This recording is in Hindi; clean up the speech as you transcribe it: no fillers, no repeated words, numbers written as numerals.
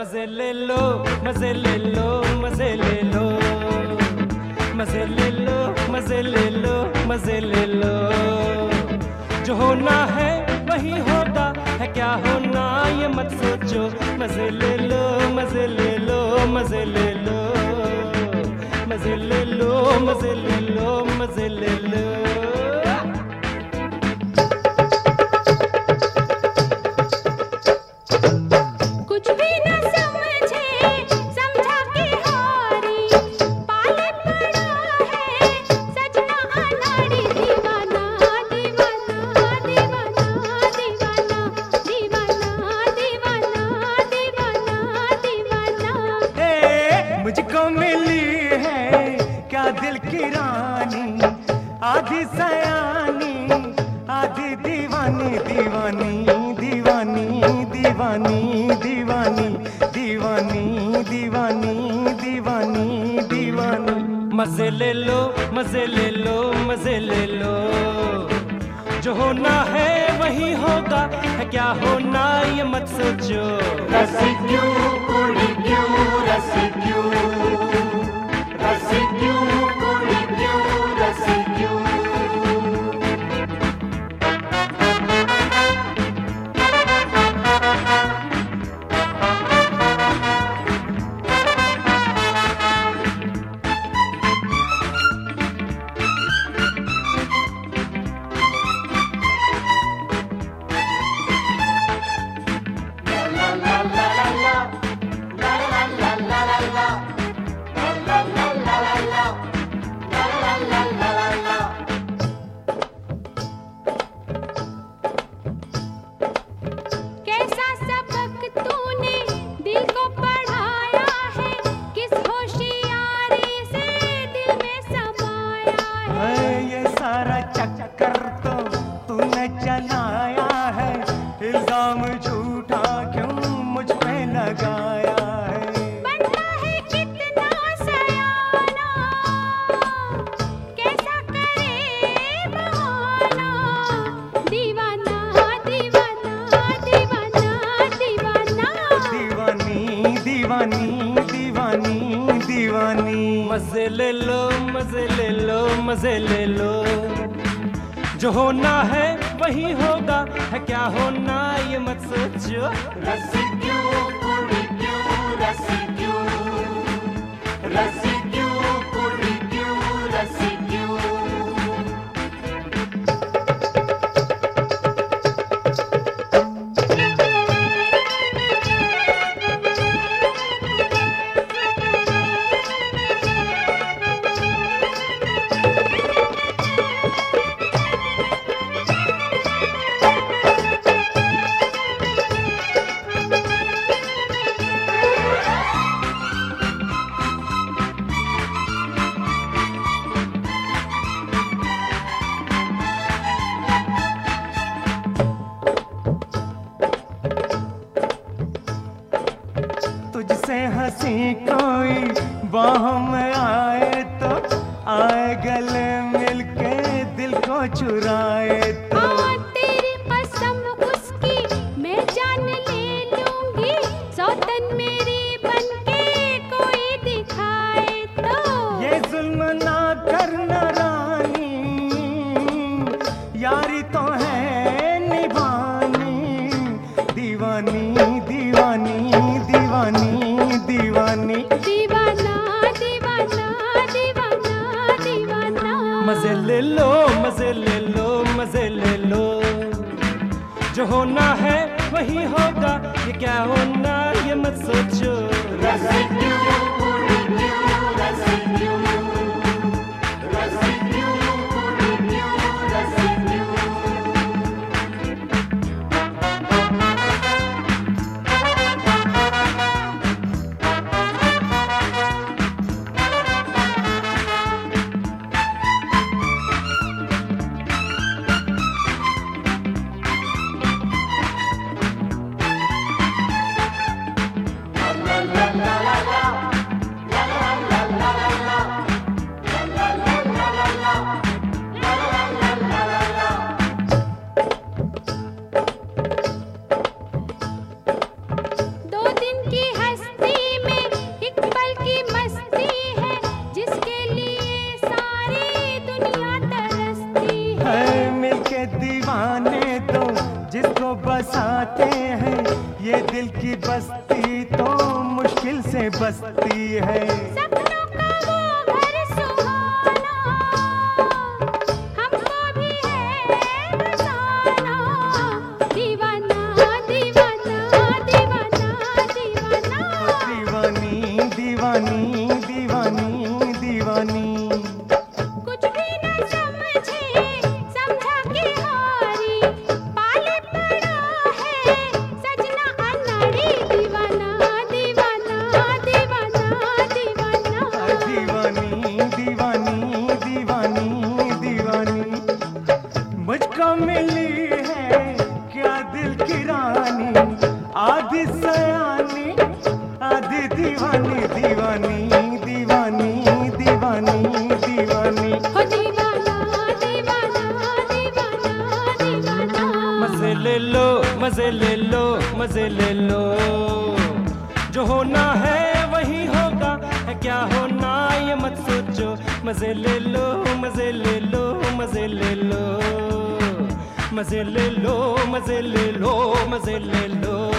मजे ले लो मजे ले लो मजे ले लो मजे ले लो मजे ले लो मजे ले लो। जो होना है वही होता है, क्या होना ये मत सोचो। मजे ले लो मजे ले लो मजे ले लो मजे ले लो मजे ले लो मजे ले लो। मुझको मिली है क्या दिल की रानी, आधी सयानी आधी दीवानी दीवानी दीवानी दीवानी दीवानी दीवानी दीवानी दीवानी दीवानी। मजे ले लो मजे ले लो मजे ले लो। जो होना है वही होगा है, क्या होना ये मत सोचो। रसी क्यों कुड़ी क्यों रसी क्यों रसी क्यों कुड़ी क्यों रसी क्यों। चक्कर तो तूने चलाया है, इल्जाम झूठा क्यों मुझ पे लगाया है। बनता है कितना सयाना, कैसा करे बहाना। दीवाना दीवाना दीवाना दीवाना दीवानी दीवानी दीवानी दीवानी। मजे ले लो मजे ले लो मजे ले लो। जो होना है वही होगा है, क्या होना ये मत सोचो। रसी क्यों कुड़ी क्यों रसी क्यों रसी क्यों कुड़ी क्यों रसी क्यों। तुझसे हंसी कोई बाह में आए तो आए, गले मिलके दिल को चुराए तो। तेरी कसम उसकी मैं जान ले लूंगी, सौतन मेरी बनके कोई दिखाए तो। ये जुल्म ना करना रानी, यारी तो है निभानी। दीवानी दीवानी दीवानी दीवानी दीवाना दीवाना दीवाना दीवाना। मजे ले लो मजे ले लो मजे ले लो। जो होना है वही होगा, ये क्या होना ये मत सोचो। रसी क्यों कुड़ी क्यों रसी क्यों रसी क्यों कुड़ी क्यों रसी क्यों। ये दिल की बस्ती तो मुश्किल से बसती है। सपनों का वो घर सुहाना हमको भी है बसाना। दीवाना दीवाना दीवाना दीवाना, दीवानी दीवानी दीवानी दीवानी। कुछ भी न समझे समझा के हारी, पाले पड़ा है सजना अनाड़ी। दीवाना दीवाना दीवाना दीवाना, दीवानी दीवानी दीवानी दीवानी। मुझको मिली है क्या दिल की रानी, आधी सयानी आधी दीवानी। दीवानी दीवानी दीवानी दीवानी। हो दीवाना दीवाना दीवाना दीवाना। मजे ले लो मजे ले लो मजे ले लो, जो होना है वही होगा, है क्या होना ये मत सोचो। मजे ले लो मजे ले लो मजे ले लो, मजे ले लो मजे ले लो मजे ले लो।